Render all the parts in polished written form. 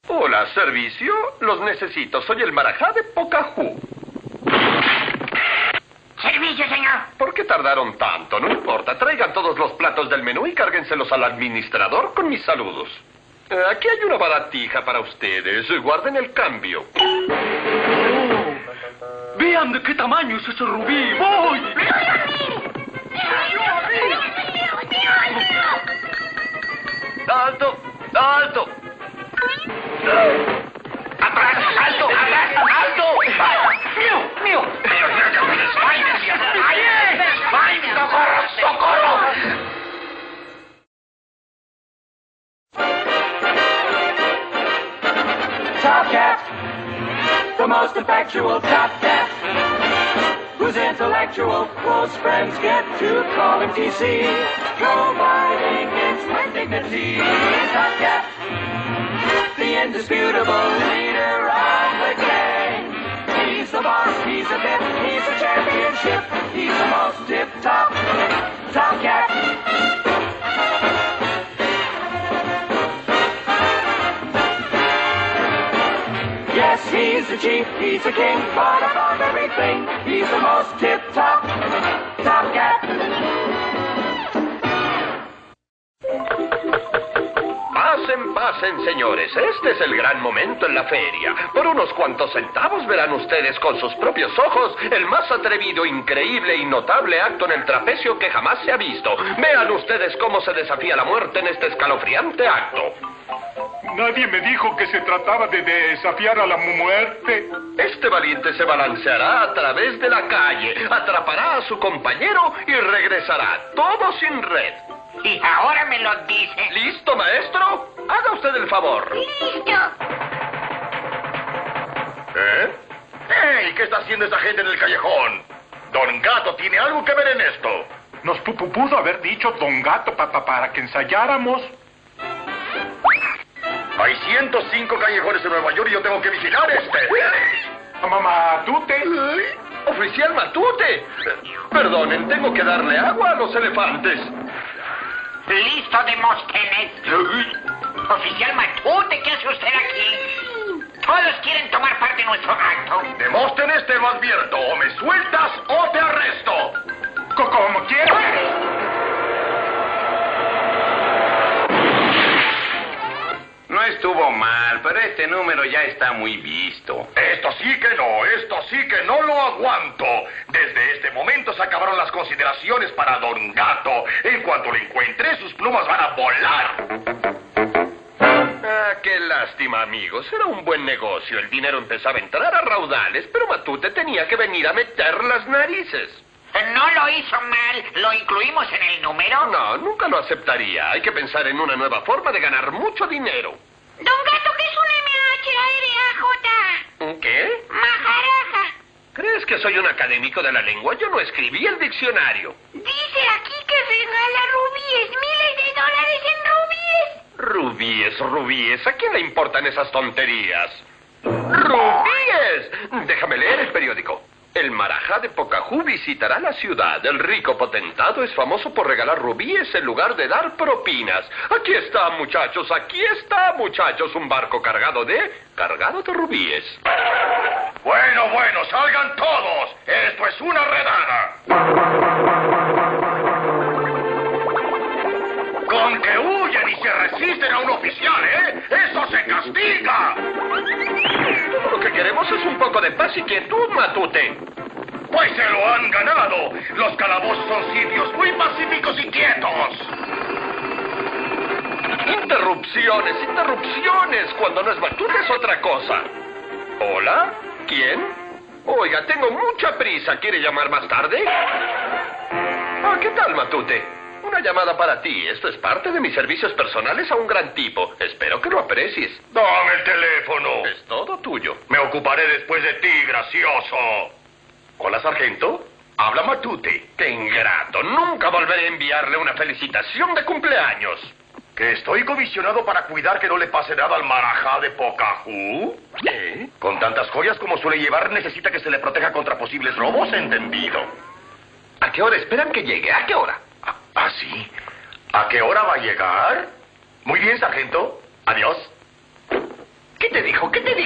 Hola, servicio. Los necesito. Soy el marajá de Pocahú. Servicio, señor. ¿Por qué tardaron tanto? No importa. Traigan todos los platos del menú y cárguenselos al administrador con mis saludos. Aquí hay una baratija para ustedes. Guarden el cambio. Vean de qué tamaño es ese rubí. ¡Voy! ¡Alto! ¡Alto! ¡Atrás! ¡Alto! ¡Atrás! ¡Alto! ¡Mío! ¡Mío! ¡Ay, socorro! ¡Socorro! Top Cat, the most effectual Top Cat, whose intellectual close friends get to call him TC, providing instant dignity. Top Cat, the indisputable leader of the gang. He's the boss, he's a bit, he's a championship, he's the most tip-top Top Cat. Yes, he's the chief, he's the king, but above everything, he's the most tip-top Top Cat. Pasen, señores. Este es el gran momento en la feria. Por unos cuantos centavos verán ustedes con sus propios ojos el más atrevido, increíble y notable acto en el trapecio que jamás se ha visto. Vean ustedes cómo se desafía la muerte en este escalofriante acto. Nadie me dijo que se trataba de desafiar a la muerte. Este valiente se balanceará a través de la calle, atrapará a su compañero y regresará, todo sin red. Y ahora me lo dice. ¿Listo, maestro? Haga usted el favor. ¡Listo! ¿Eh? ¡Ey! ¿Qué está haciendo esa gente en el callejón? Don Gato tiene algo que ver en esto. Nos pudo haber dicho Don Gato para que ensayáramos. Hay 105 callejones en Nueva York y yo tengo que vigilar este. Matute. ¡Oficial Matute! Perdonen, tengo que darle agua a los elefantes. ¡Listo, Demóstenes! Oficial Matute, ¿qué hace usted aquí? Todos quieren tomar parte en nuestro acto. Demóstenes, te lo advierto. O me sueltas o te arresto. Como quieras. No estuvo mal, pero este número ya está muy visto. Esto sí que no lo aguanto. Desde este momento se acabaron las consideraciones para Don Gato. En cuanto lo encuentre, sus plumas van a volar. Ah, qué lástima, amigos. Era un buen negocio. El dinero empezaba a entrar a raudales, pero Matute tenía que venir a meter las narices. No lo hizo mal. ¿Lo incluimos en el número? No, nunca lo aceptaría. Hay que pensar en una nueva forma de ganar mucho dinero. Don Gato, ¿qué es un M-H-A-R-A-J? ¿Qué? Majaraja. ¿Crees que soy un académico de la lengua? Yo no escribí el diccionario. Dice aquí que regala rubíes, miles de dólares en rubíes. Rubíes. ¿A quién le importan esas tonterías? ¡Rubíes! Déjame leer el periódico. El marajá de Pocahú visitará la ciudad. El rico potentado es famoso por regalar rubíes en lugar de dar propinas. Aquí está, muchachos, un barco cargado de rubíes. Bueno, salgan todos. Esto es una redada. Con que huyen y se resisten a un oficial, ¿eh? ¡Eso se castiga! Todo lo que queremos es un poco de paz y quietud, Matute. Pues se lo han ganado. Los calabozos son sitios muy pacíficos y quietos. Interrupciones. Cuando no es Matute es otra cosa. ¿Hola? ¿Quién? Oiga, tengo mucha prisa. ¿Quiere llamar más tarde? Ah, ¿qué tal, Matute? Una llamada para ti. Esto es parte de mis servicios personales a un gran tipo. Espero que lo aprecies. Dame el teléfono. Es todo tuyo. Me ocuparé después de ti, gracioso. Hola, sargento. Habla Matute. Qué ingrato. Nunca volveré a enviarle una felicitación de cumpleaños. ¿Que estoy comisionado para cuidar que no le pase nada al marajá de Pocahú? ¿Eh? Con tantas joyas como suele llevar, necesita que se le proteja contra posibles robos, ¿entendido? ¿A qué hora esperan que llegue? ¿A qué hora? ¿Ah, sí? ¿A qué hora va a llegar? Muy bien, sargento. Adiós. ¿Qué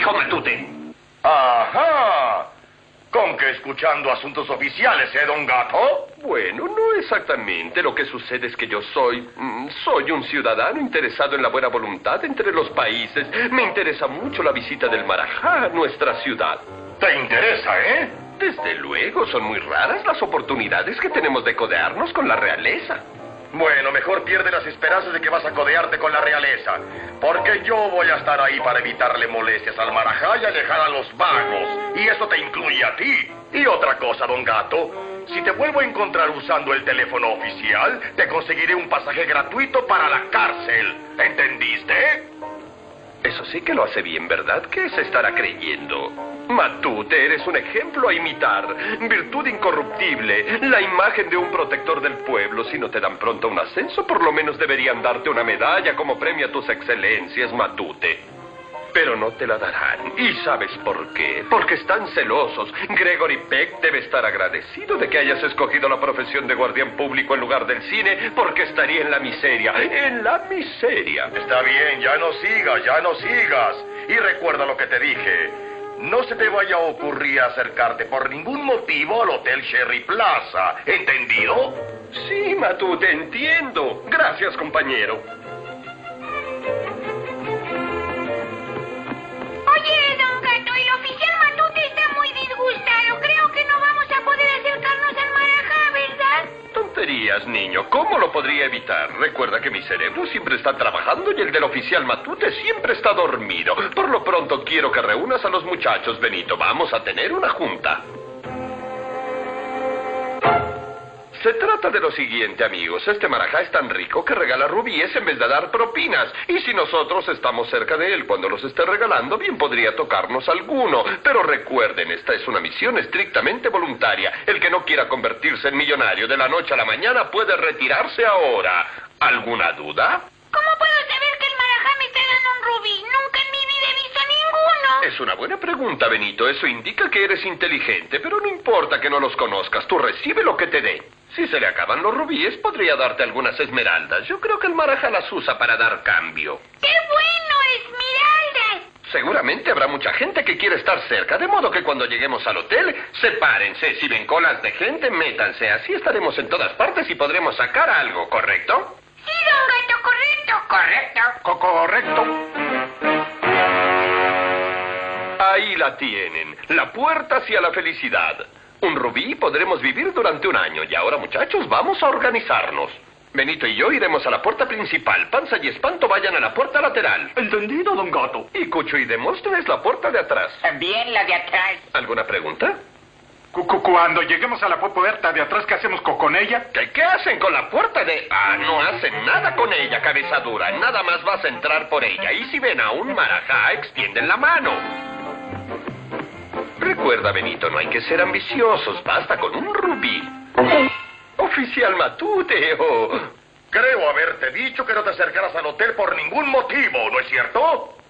dijo Matute? Ajá. ¿Con que escuchando asuntos oficiales, don Gato? Bueno, no exactamente. Lo que sucede es que yo soy un ciudadano interesado en la buena voluntad entre los países. Me interesa mucho la visita del Marajá a nuestra ciudad. ¿Te interesa, Desde luego, son muy raras las oportunidades que tenemos de codearnos con la realeza. Bueno, mejor pierde las esperanzas de que vas a codearte con la realeza, porque yo voy a estar ahí para evitarle molestias al Marajá y alejar a los vagos, y eso te incluye a ti. Y otra cosa, don Gato, si te vuelvo a encontrar usando el teléfono oficial, te conseguiré un pasaje gratuito para la cárcel. ¿Entendiste? Eso sí que lo hace bien, ¿verdad? ¿Qué se estará creyendo? Matute, eres un ejemplo a imitar. Virtud incorruptible, la imagen de un protector del pueblo. Si no te dan pronto un ascenso, por lo menos deberían darte una medalla como premio a tus excelencias, Matute. Pero no te la darán. ¿Y sabes por qué? Porque están celosos. Gregory Peck debe estar agradecido de que hayas escogido la profesión de guardián público en lugar del cine, porque estaría en la miseria. ¡En la miseria! Está bien, ya no sigas. Y recuerda lo que te dije. No se te vaya a ocurrir acercarte por ningún motivo al Hotel Cherry Plaza. ¿Entendido? Sí, Matute, entiendo. Gracias, compañero. Oye, don Gato, el oficial Matute está muy disgustado. Creo que no vamos a poder acercarnos al Marajá, ¿verdad? Tonterías, niño. ¿Cómo lo podría evitar? Recuerda que mi cerebro siempre está trabajando y el del oficial Matute siempre está dormido. Por lo pronto quiero que reúnas a los muchachos, Benito. Vamos a tener una junta. Se trata de lo siguiente, amigos. Este Marajá es tan rico que regala rubíes en vez de dar propinas. Y si nosotros estamos cerca de él cuando los esté regalando, bien podría tocarnos alguno. Pero recuerden, esta es una misión estrictamente voluntaria. El que no quiera convertirse en millonario de la noche a la mañana puede retirarse ahora. ¿Alguna duda? ¿Cómo puedo saber que el Marajá me está dando un rubí? Nunca en mi vida he visto ninguno. Es una buena pregunta, Benito. Eso indica que eres inteligente, pero no importa que no los conozcas. Tú recibe lo que te dé. Si se le acaban los rubíes, podría darte algunas esmeraldas. Yo creo que el Marajá las usa para dar cambio. ¡Qué bueno, esmeraldas! Seguramente habrá mucha gente que quiere estar cerca, de modo que cuando lleguemos al hotel, sepárense. Si ven colas de gente, métanse. Así estaremos en todas partes y podremos sacar algo, ¿correcto? Sí, don Gato, correcto. Correcto. Ahí la tienen, la puerta hacia la felicidad. Un rubí y podremos vivir durante un año. Y ahora, muchachos, vamos a organizarnos. Benito y yo iremos a la puerta principal. Panza y Espanto vayan a la puerta lateral. ¿Entendido, don Gato? Y Cucho y Demóstenes la puerta de atrás. Bien, la de atrás. ¿Alguna pregunta? Cuando lleguemos a la puerta de atrás, ¿qué hacemos con ella? ¿Qué hacen con la puerta de...? No hacen nada con ella, cabeza dura. Nada más vas a entrar por ella. Y si ven a un Marajá, extienden la mano. Recuerda, Benito, no hay que ser ambiciosos. Basta con un rubí. Oficial Matute, Creo haberte dicho que no te acercaras al hotel por ningún motivo, ¿no es cierto?